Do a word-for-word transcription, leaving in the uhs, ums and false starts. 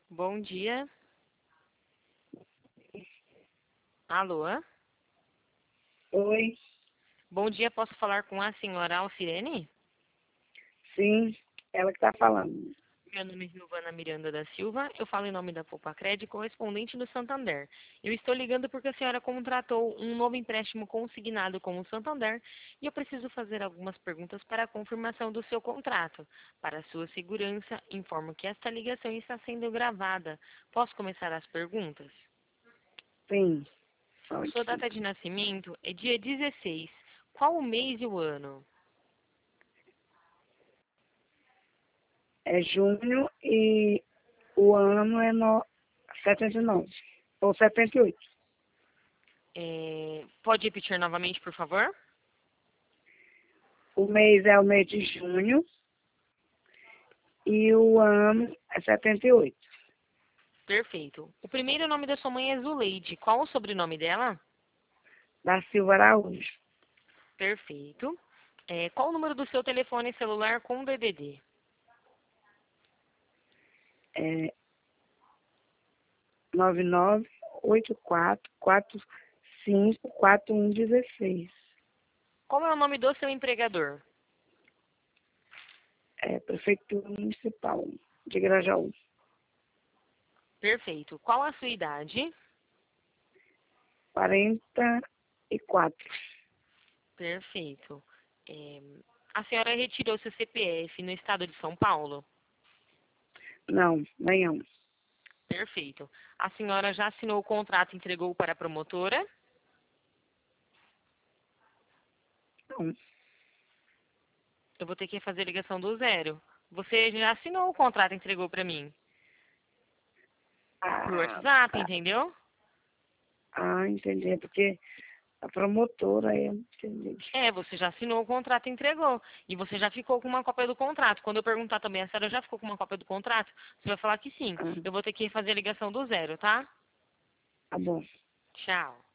Bom dia. Alô? Oi, Bom dia, posso falar com a senhora Alcirene? sim, ela que está falando. Meu nome é Giovana Miranda da Silva, eu falo em nome da Poupa-Cred, correspondente do Santander. Eu estou ligando porque a senhora contratou um novo empréstimo consignado com o Santander e eu preciso fazer algumas perguntas para a confirmação do seu contrato. Para sua segurança, informo que esta ligação está sendo gravada. Posso começar as perguntas? Sim, pode Sua sim. data de nascimento é dia dezesseis. Qual o mês e o ano? É junho e o ano é no... setenta e nove, ou setenta e oito. É, pode repetir novamente, por favor? O mês é o mês de junho e o ano é setenta e oito. Perfeito. O primeiro nome da sua mãe é Zuleide. Qual o sobrenome dela? Da Silva Araújo. Perfeito. É, qual o número do seu telefone celular com D D D? É nove nove oito quatro quatro cinco quatro um um seis. Qual é o nome do seu empregador? É Prefeitura Municipal de Grajaú. Perfeito. Qual a sua idade? quarenta e quatro. Perfeito. É, a senhora retirou seu C P F no estado de São Paulo? Não, nenhum. Perfeito. A senhora já assinou o contrato e entregou para a promotora? Não. Eu vou ter que fazer a ligação do zero. Você já assinou o contrato e entregou para mim? Por Ah, WhatsApp, tá. entendeu? Ah, entendi. É porque a promotora, eu não entendi. É, você já assinou o contrato e entregou. E você já ficou com uma cópia do contrato. Quando eu perguntar também, a senhora já ficou com uma cópia do contrato? Você vai falar que sim. Ah, Eu vou ter que fazer a ligação do zero, tá? tá bom. Tchau.